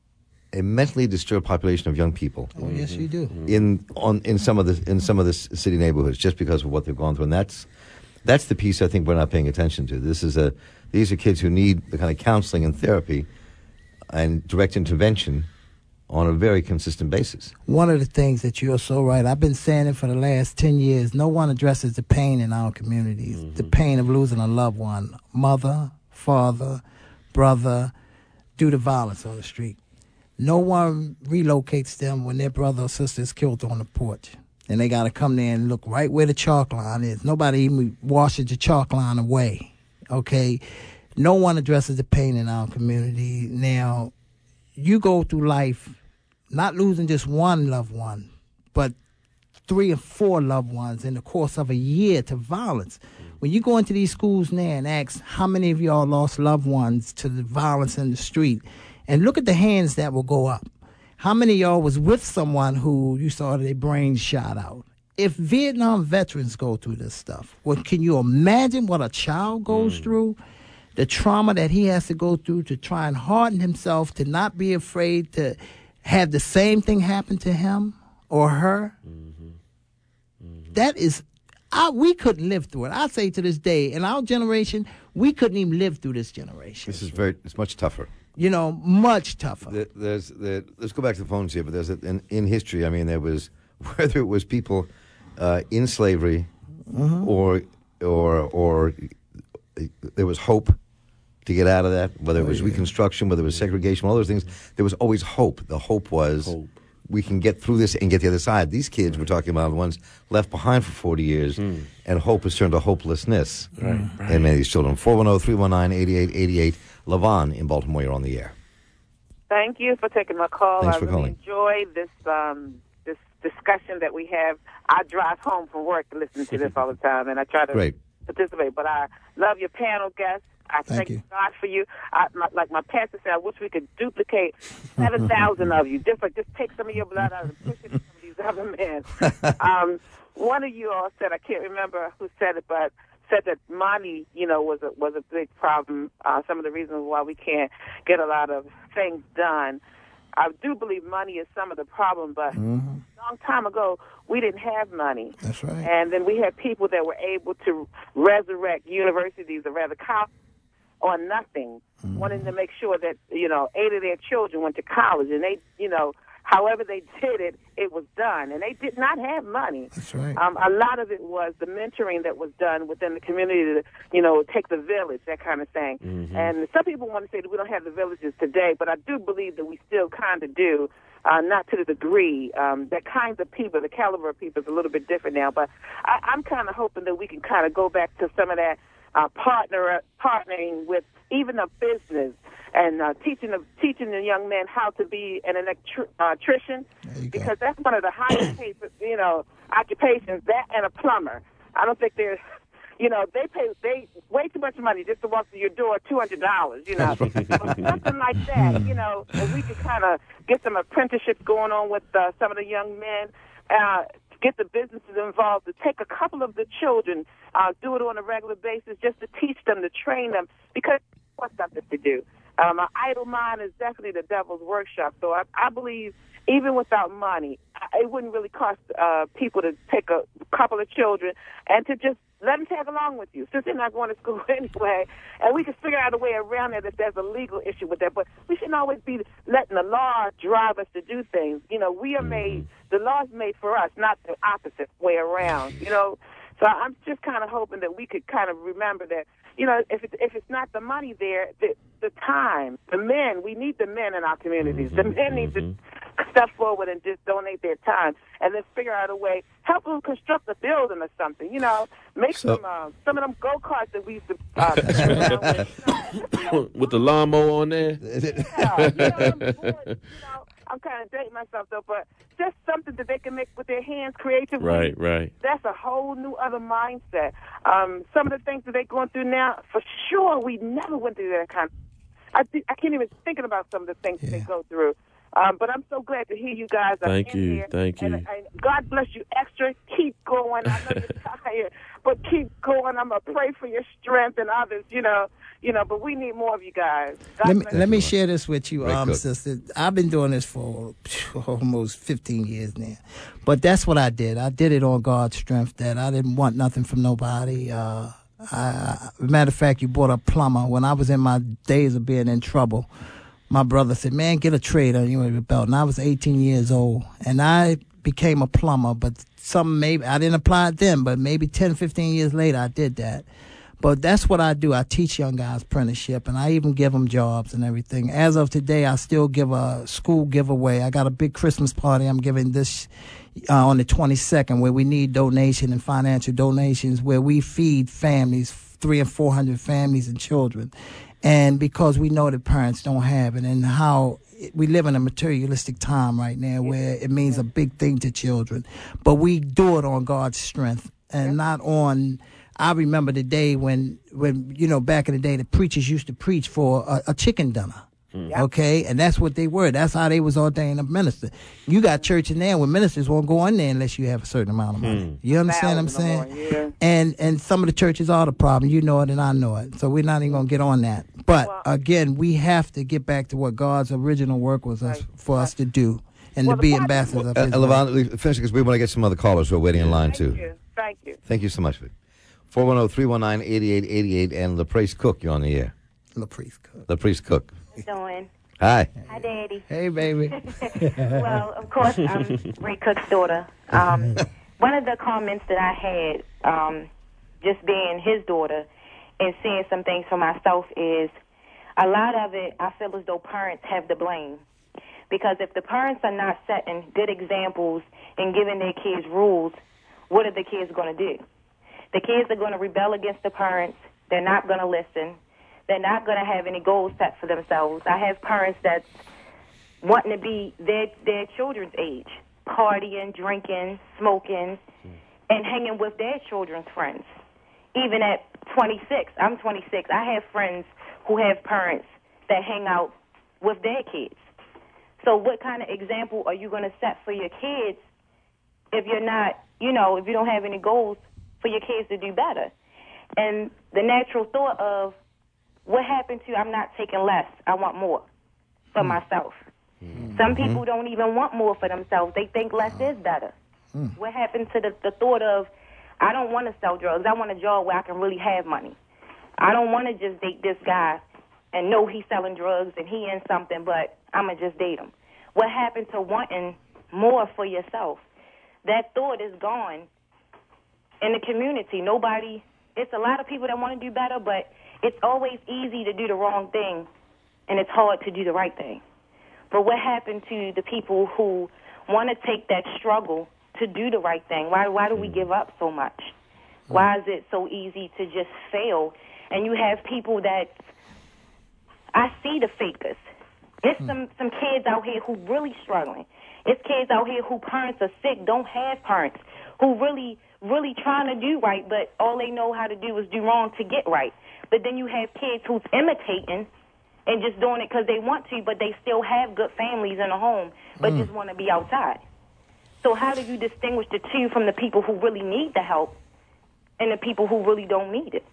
a mentally disturbed population of young people. Oh yes, you do. In on in some of the in some of the city neighborhoods, just because of what they've gone through, and that's that's the piece I think we're not paying attention to. This is a These are kids who need the kind of counseling and therapy and direct intervention on a very consistent basis. One of the things that you're so right, I've been saying it for the last ten years, no one addresses the pain in our communities, mm-hmm. the pain of losing a loved one, mother, father, brother, due to violence on the street. No one relocates them when their brother or sister is killed on the porch. And they got to come there and look right where the chalk line is. Nobody even washes the chalk line away. Okay, no one addresses the pain in our community. Now, you go through life not losing just one loved one, but three or four loved ones in the course of a year to violence. When you go into these schools now and ask how many of y'all lost loved ones to the violence in the street, and look at the hands that will go up. How many of y'all was with someone who you saw their brains shot out? If Vietnam veterans go through this stuff, well, can you imagine what a child goes mm. through? The trauma that he has to go through to try and harden himself to not be afraid to have the same thing happen to him or her. Mm-hmm. Mm-hmm. That is, I, we couldn't live through it. I say to this day, in our generation, we couldn't even live through this generation. This is very, it's much tougher. You know, much tougher. The, there's, the, let's go back to the phones here, but there's a, in, in history, I mean, there was, whether it was people uh, in slavery mm-hmm. or, or, or there was hope to get out of that, whether it was oh, yeah. Reconstruction, whether it was segregation, all those things, there was always hope. The hope was hope. We can get through this and get the other side. These kids right. we're talking about, the ones left behind for forty years, mm. and hope has turned to hopelessness right, right. in many of these children. four one zero, three one nine, eight eight eight eight. Lavon in Baltimore, you're on the air. Thank you for taking my call. Thanks I for really calling. enjoy this um, this discussion that we have. I drive home from work to listen to this all the time, and I try to Great. participate. But I love your panel guests. I thank, thank God for you. I, my, like my pastor said, I wish we could duplicate seven thousand of you. Different, just take some of your blood out and push it to some of these other men. um, one of you all said, I can't remember who said it, but said that money, you know, was a, was a big problem. Uh, some of the reasons why we can't get a lot of things done. I do believe money is some of the problem, but mm-hmm. a long time ago, we didn't have money. That's right. And then we had people that were able to resurrect universities, or rather colleges, on nothing, mm-hmm. wanting to make sure that, you know, eight of their children went to college, and they, you know, however they did it, it was done. And they did not have money. That's right. Um, a lot of it was the mentoring that was done within the community to, you know, take the village, that kind of thing. Mm-hmm. And some people want to say that we don't have the villages today, but I do believe that we still kind of do, uh, not to the degree. Um, that kinds of people, the caliber of people is a little bit different now. But I, I'm kind of hoping that we can kind of go back to some of that uh, partner partnering with even a business, and uh, teaching the teaching the young men how to be an electrician, because that's one of the highest paid, you know, occupations. That and a plumber. I don't think there's You know, they pay they way too much money just to walk through your door, two hundred dollars. You know, something like that. You know, and we could kind of get some apprenticeships going on with uh, some of the young men. Uh, get the businesses involved to take a couple of the children, uh, do it on a regular basis, just to teach them, to train them, because what's something to do. Um, an idle mind is definitely the devil's workshop. So I, I believe even without money, it wouldn't really cost uh, people to take a couple of children and to just let them tag along with you, since they're not going to school anyway. And we can figure out a way around it if there's a legal issue with that. But we shouldn't always be letting the law drive us to do things. You know, we are made, the law's made for us, not the opposite way around, you know. So I'm just kind of hoping that we could kind of remember that, you know, if it's, if it's not the money there, the, the time, the men, we need the men in our communities. The men need to step forward and just donate their time, and then figure out a way, help them construct a building or something, you know, make So, some, uh, some of them go-karts that we used to uh, play around with, you know. With the lawnmower on there? Yeah, you know, I'm bored, you know, I'm kind of dating myself, though, but just something that they can make with their hands creatively. Right, right. That's a whole new other mindset. Um, some of the things that they're going through now, for sure, we never went through that kind of, I, th- I can't even think about some of the things Yeah. that they go through. Um, but I'm so glad to hear you guys are Thank in you, here. thank you. And, and God bless you extra. Keep going. I know you're tired, but keep going. I'm going to pray for your strength and others, you know. You know, but we need more of you guys. God Let me, bless let me you. share this with you, Great um, cook. sister. I've been doing this for phew, almost fifteen years now. But that's what I did. I did it on God's strength, that I didn't want nothing from nobody. Uh, I, matter of fact, you brought a plumber. When I was in my days of being in trouble, my brother said, man, get a trade on your belt. And I was eighteen years old. And I became a plumber. But some maybe, I didn't apply it then, but maybe ten, fifteen years later, I did that. But that's what I do. I teach young guys apprenticeship, and I even give them jobs and everything. As of today, I still give a school giveaway. I got a big Christmas party I'm giving this uh, on the twenty-second, where we need donation and financial donations, where we feed families, three and four hundred families and children. And because we know that parents don't have it, and how we live in a materialistic time right now where it means a big thing to children. But we do it on God's strength and not on... I remember the day when, when you know, back in the day, the preachers used to preach for a, a chicken dinner. Yep. Okay, and that's what they were. That's how they was ordained a minister. You got church in there where ministers won't go in there unless you have a certain amount of money. You understand what I'm saying? Thousand or more, yeah. And and some of the churches are the problem. You know it, and I know it. So we're not even gonna get on that. But Well- again, we have to get back to what God's original work was us, Right. for us to do, and Well, to the be Bible- ambassadors of Uh, His uh, word. Levon, finish because we want to get some other callers who are waiting in line, Thank too. you. Thank you. Thank you so much. four one zero, three one nine, eight eight eight eight and LaPrace Cook, you're on the air. LaPriest Cook. LaPrace Cook. Doing. Hi. Hi, Daddy. Hey, baby. Well, of course, I'm Ray Cook's daughter. Um, one of the comments that I had, um, just being his daughter and seeing some things for myself, is a lot of it, I feel as though parents have the blame. Because if the parents are not setting good examples and giving their kids rules, what are the kids going to do? The kids are going to rebel against the parents. They're not going to listen. They're not going to have any goals set for themselves. I have parents that's wanting to be their, their children's age, partying, drinking, smoking, and hanging with their children's friends. Even at twenty-six, I'm twenty-six, I have friends who have parents that hang out with their kids. So what kind of example are you going to set for your kids if you're not, you know, if you don't have any goals for your kids to do better? And the natural thought of, what happened to, I'm not taking less, I want more for mm. myself. Mm-hmm. Some people don't even want more for themselves. They think less is better. Mm. What happened to the, the thought of, I don't want to sell drugs, I want a job where I can really have money. I don't want to just date this guy and know he's selling drugs and he in something, but I'm going to just date him. What happened to wanting more for yourself? That thought is gone in the community. Nobody, it's a lot of people that want to do better, but it's always easy to do the wrong thing, and it's hard to do the right thing. But what happened to the people who want to take that struggle to do the right thing? Why, why do we give up so much? Why is it so easy to just fail? And you have people that, I see the fakers. It's some, some kids out here who really struggling. It's kids out here who parents are sick, don't have parents, who really, really trying to do right, but all they know how to do is do wrong to get right. But then you have kids who's imitating and just doing it because they want to, but they still have good families in a home, but mm. just want to be outside. So how do you distinguish the two from the people who really need the help and the people who really don't need it?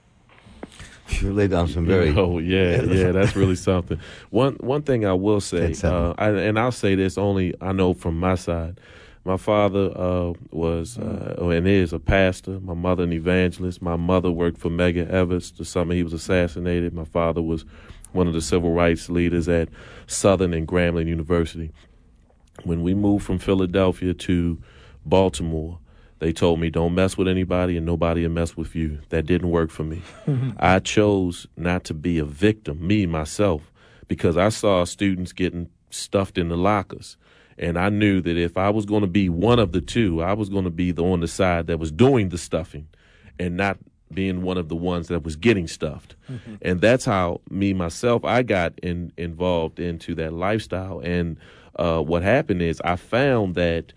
You laid down some very... Oh, yeah, yeah, that's really something. One one thing I will say, uh, I, and I'll say this only I know from my side. My father uh, was uh, and is a pastor. My mother an evangelist. My mother worked for Medgar Evers the summer he was assassinated. My father was one of the civil rights leaders at Southern and Grambling University. When we moved from Philadelphia to Baltimore, they told me, don't mess with anybody and nobody will mess with you. That didn't work for me. I chose not to be a victim, me, myself, because I saw students getting stuffed in the lockers. And I knew that if I was going to be one of the two, I was going to be the on the side that was doing the stuffing and not being one of the ones that was getting stuffed. Mm-hmm. And that's how me, myself, I got in, involved into that lifestyle. And uh, what happened is I found that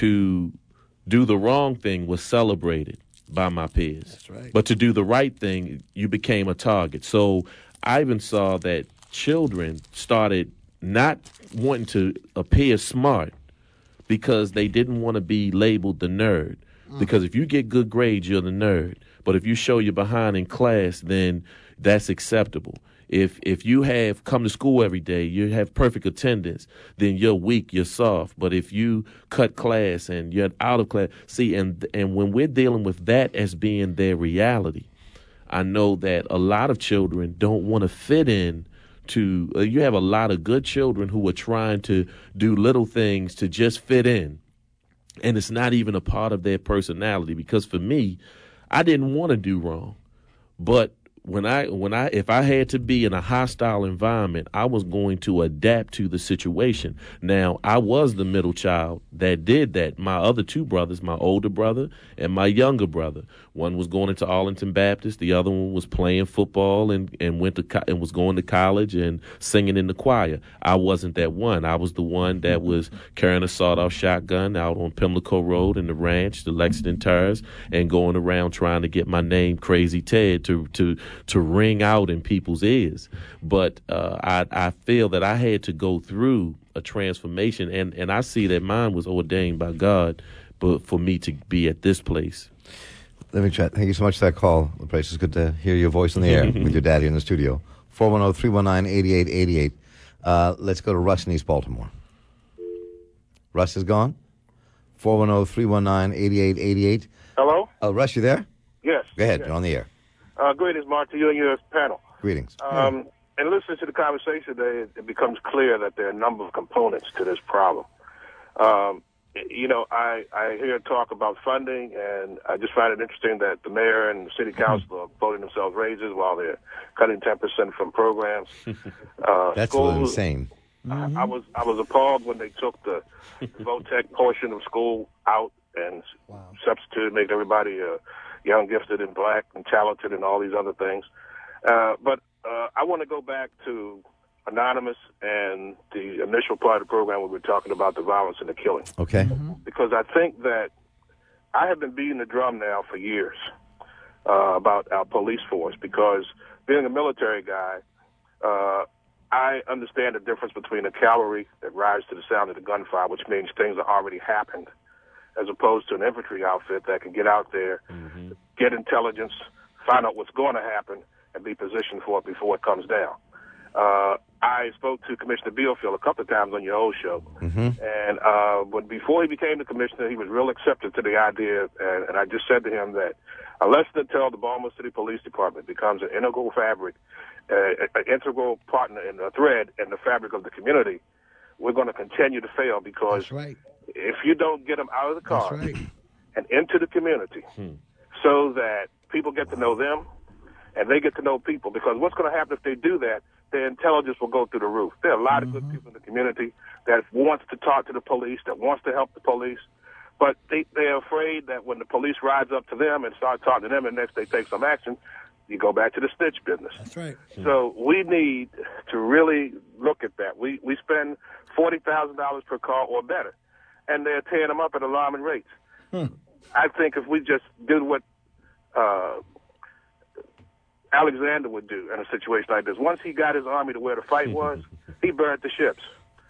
to do the wrong thing was celebrated by my peers. That's right. But to do the right thing, you became a target. So I even saw that children started not wanting to appear smart because they didn't want to be labeled the nerd. Mm. Because if you get good grades, you're the nerd. But if you show you're behind in class, then that's acceptable. If if you have come to school every day, you have perfect attendance, then you're weak, you're soft. But if you cut class and you're out of class, see, and and when we're dealing with that as being their reality, I know that a lot of children don't want to fit in to, uh, you have a lot of good children who are trying to do little things to just fit in. And it's not even a part of their personality, because for me, I didn't want to do wrong. But when I, when I, if I had to be in a hostile environment, I was going to adapt to the situation. Now, I was the middle child that did that. My other two brothers, my older brother and my younger brother, one was going into Arlington Baptist. The other one was playing football and, and went to co- and was going to college and singing in the choir. I wasn't that one. I was the one that was carrying a sawed-off shotgun out on Pimlico Road in the ranch, the Lexington Tires, and going around trying to get my name, Crazy Ted, to to to ring out in people's ears. But uh, I, I feel that I had to go through a transformation, and, and I see that mine was ordained by God, but for me to be at this place. Let me chat. Thank you so much for that call. LaPrace, it's good to hear your voice in the air with your daddy in the studio. four one zero, three one nine, eight eight eight eight. Uh, let's go to Russ in East Baltimore. Russ is gone. four one zero, three one nine, eight eight eight eight. Hello? Oh, Russ, you there? Yes. Go ahead. Yes. You're on the air. Uh, greetings, Mark, to you and your panel. Greetings. Um, and listening to the conversation today, it, it becomes clear that there are a number of components to this problem. Um, you know, I, I hear talk about funding, and I just find it interesting that the mayor and the city council are voting themselves raises while they're cutting ten percent from programs. Uh, That's schools, insane. I, I was I was appalled when they took the VOTEC portion of school out and wow. substituted, make everybody uh, young, gifted, and black, and talented, and all these other things. Uh, but uh, I want to go back to Anonymous and the initial part of the program where we were talking about the violence and the killing. Okay. Mm-hmm. Because I think that I have been beating the drum now for years uh, about our police force, because being a military guy, uh, I understand the difference between a cavalry that rides to the sound of the gunfire, which means things have already happened, as opposed to an infantry outfit that can get out there, mm-hmm. get intelligence, find out what's going to happen, and be positioned for it before it comes down. Uh, I spoke to Commissioner Bealfield a couple of times on your old show, mm-hmm. and uh, when before he became the commissioner, he was real accepted to the idea, and, and I just said to him that unless and until the Baltimore City Police Department becomes an integral fabric, uh, an integral partner in a thread in the fabric of the community, we're going to continue to fail, because That's right. if you don't get them out of the car right. and into the community hmm. so that people get to know them and they get to know people, because what's going to happen if they do that, their intelligence will go through the roof. There are a lot mm-hmm. of good people in the community that wants to talk to the police, that wants to help the police, but they, they're afraid that when the police rides up to them and start talking to them and next they take some action, you go back to the snitch business. That's right. So we need to really look at that. We we spend forty thousand dollars per car or better, and they're tearing them up at alarming rates. Hmm. I think if we just did what uh, Alexander would do in a situation like this, once he got his army to where the fight was, he burned the ships.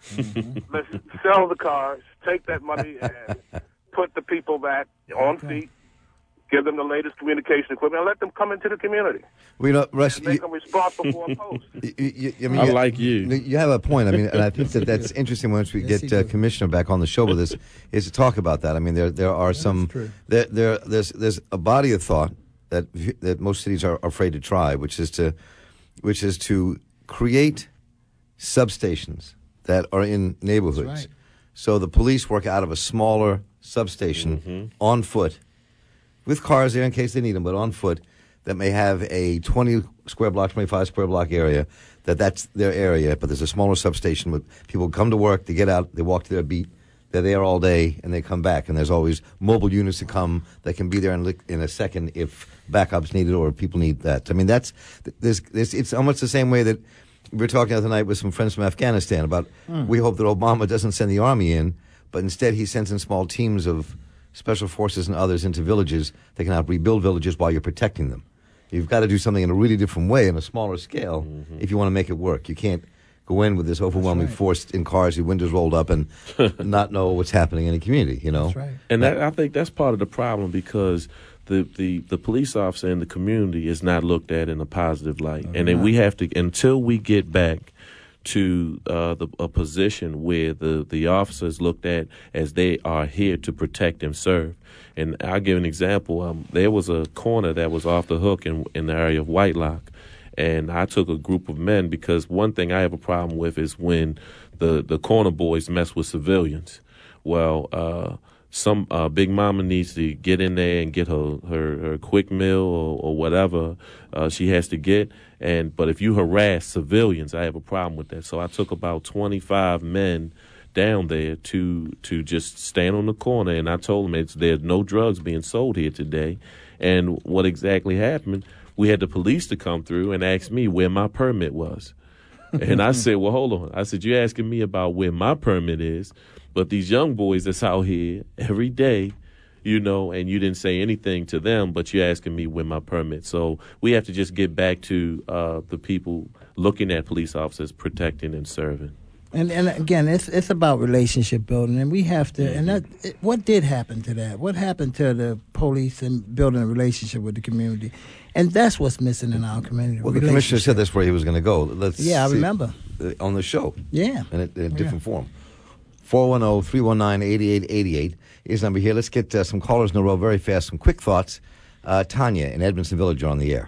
Let's sell the cars, take that money, and put the people back on feet. Give them the latest communication equipment and let them come into the community. Well, you know, Russ, and make you, them responsible for a post. You, you, I, mean, I you, like you. You have a point. I mean, and I think that that's interesting once we Yes, get he uh, does. Commissioner back on the show with us, is to talk about that. I mean, there there are some true. there, there there's there's a body of thought that that most cities are afraid to try, which is to which is to create substations that are in neighborhoods. That's right. So the police work out of a smaller substation Mm-hmm. on foot, with cars there in case they need them, but on foot, that may have a twenty square block, twenty-five square block area, that that's their area, but there's a smaller substation with people come to work, they get out, they walk to their beat, they're there all day, and they come back. And there's always mobile units that come that can be there in, li- in a second if backup's needed or if people need that. I mean, that's, there's, there's, it's almost the same way that we were talking the other night with some friends from Afghanistan about we hope that Obama doesn't send the army in, but instead he sends in small teams of special forces and others into villages that can help rebuild villages while you're protecting them. You've got to do something in a really different way, on a smaller scale, mm-hmm. if you want to make it work. You can't go in with this overwhelming right. force in cars, your windows rolled up, and not know what's happening in the community, you know? That's right. And that, I think that's part of the problem because the, the, the police officer in the community is not looked at in a positive light. Oh, and then right. we have to, until we get back to uh, the, a position where the, the officer is looked at as they are here to protect and serve. And I'll give an example. Um, there was a corner that was off the hook in, in the area of Whitelock. And I took a group of men because one thing I have a problem with is when the, the corner boys mess with civilians. Well, uh, some uh, big mama needs to get in there and get her, her, her quick meal or, or whatever uh, she has to get. And but if you harass civilians, I have a problem with that. So I took about twenty-five men down there to to just stand on the corner, and I told them it's, there's no drugs being sold here today. And what exactly happened? We had the police to come through and ask me where my permit was. And I said, well, hold on. I said, you're asking me about where my permit is, but these young boys that's out here every day, you know, and you didn't say anything to them, but you're asking me where my permit. So we have to just get back to uh, the people looking at police officers protecting and serving. And and again, it's it's about relationship building, and we have to. And that, it, what did happen to that? What happened to the police and building a relationship with the community? And that's what's missing in our community. Well, the commissioner said that's where he was going to go. Let's Yeah, I see, remember. uh, on the show. Yeah, in a, in a different Yeah. form. four one zero, three one nine, eight eight eight eight is number here. Let's get uh, some callers in a row very fast. Some quick thoughts. Uh, Tanya in Edmondson Village, you're on the air.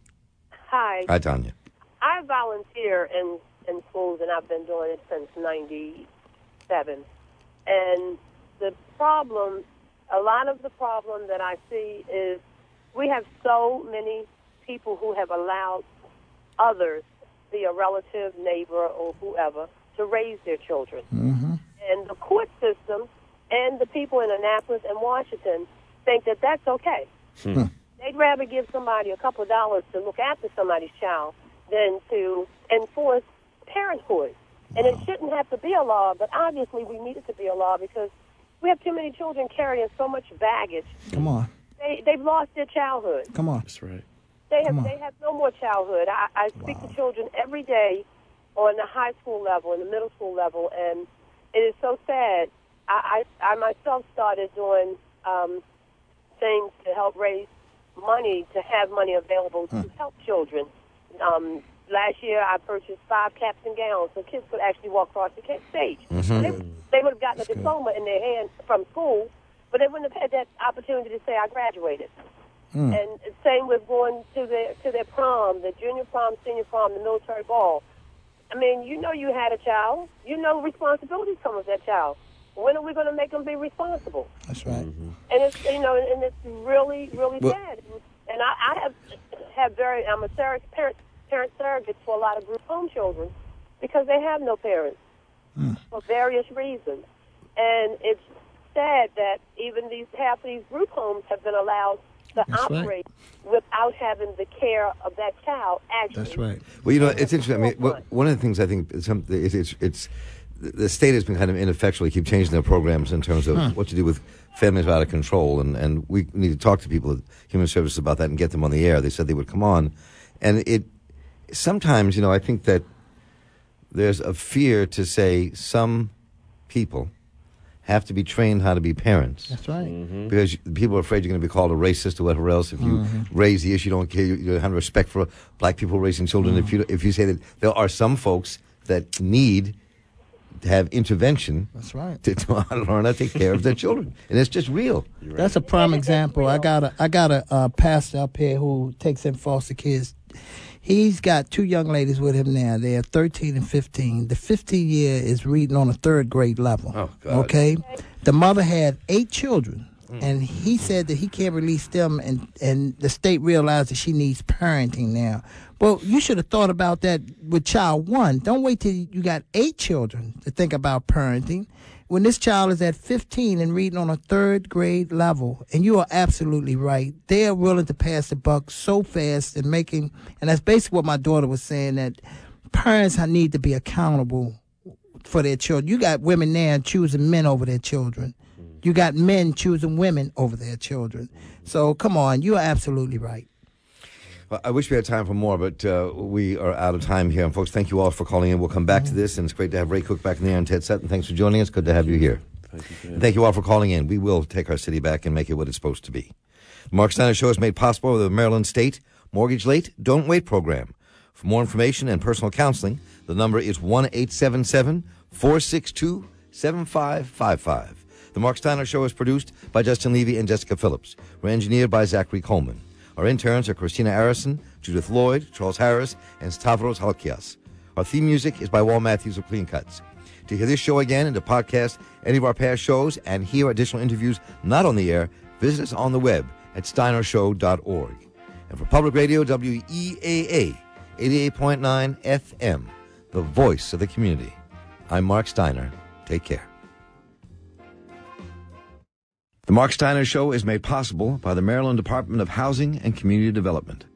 Hi. Hi, Tanya. I volunteer in, in schools, and I've been doing it since ninety-seven. And the problem, a lot of the problem that I see is we have so many people who have allowed others, be a relative, neighbor, or whoever, to raise their children. Mm-hmm. And the court system and the people in Annapolis and Washington think that that's okay. Hmm. They'd rather give somebody a couple of dollars to look after somebody's child than to enforce parenthood. And it shouldn't have to be a law, but obviously we need it to be a law because we have too many children carrying so much baggage. Come on, They, they've lost their childhood. come on. That's right. They Come have on. they have no more childhood. I, I speak to children every day on the high school level and the middle school level, and it is so sad. I, I, I myself started doing um, things to help raise money, to have money available to help children. Um, last year, I purchased five caps and gowns so kids could actually walk across the ca- stage. They, they would have gotten a diploma in their hand from school, but they wouldn't have had that opportunity to say, I graduated. Mm. And same with going to their to their prom, the junior prom, senior prom, the military ball. I mean, you know you had a child. You know responsibilities come with that child. When are we going to make them be responsible? That's right. Mm-hmm. And it's you know, and it's really, really Well- sad. And I, I have have very I'm a surrogate parent parent surrogate for a lot of group home children because they have no parents for various reasons. And it's sad that even these half of these group homes have been allowed to That's right. operate without having the care of that child. Actually, That's right. Well, you know, it's interesting. I mean, well, one of the things I think is something is it's, it's the, the state has been kind of ineffectual. They keep changing their programs in terms of Huh. what to do with families out of control, and, and we need to talk to people at Human Services about that and get them on the air. They said they would come on, and it sometimes, you know, I think that there's a fear to say some people have to be trained how to be parents. That's right. Mm-hmm. Because people are afraid you're going to be called a racist or whatever else if you Mm-hmm. raise the issue. You don't care. You, you have respect for black people raising children. Mm-hmm. If you if you say that there are some folks that need to have intervention That's right. to, to learn how to take care of their children, and it's just real. That's a prime example. I got a I got a uh, pastor up here who takes in foster kids. He's got two young ladies with him now. They're thirteen and fifteen. The fifteen year is reading on a third grade level. Oh, God. Okay? The mother had eight children, and he said that he can't release them, and, and the state realized that she needs parenting now. Well, you should have thought about that with child one. Don't wait till you got eight children to think about parenting. When this child is at fifteen and reading on a third grade level, and you are absolutely right, they are willing to pass the buck so fast and making, and that's basically what my daughter was saying, that parents need to be accountable for their children. You got women now choosing men over their children. You got men choosing women over their children. So come on, you are absolutely right. Well, I wish we had time for more, but uh, we are out of time here. And folks, thank you all for calling in. We'll come back to this, and it's great to have Ray Cook back in the air and Ted Sutton. Thanks for joining us. Good to have you here. Thank you, And thank you all for calling in. We will take our city back and make it what it's supposed to be. The Mark Steiner Show is made possible by the Maryland State Mortgage Late, Don't Wait program. For more information and personal counseling, the number is one eight seven seven, four six two, seven five five five. The Mark Steiner Show is produced by Justin Levy and Jessica Phillips. We're engineered by Zachary Coleman. Our interns are Christina Arison, Judith Lloyd, Charles Harris, and Stavros Halkias. Our theme music is by Wal Matthews of Clean Cuts. To hear this show again and to podcast any of our past shows and hear additional interviews not on the air, visit us on the web at steiner show dot org. And for Public Radio, W E A A, eighty-eight point nine F M, the voice of the community. I'm Mark Steiner. Take care. The Mark Steiner Show is made possible by the Maryland Department of Housing and Community Development.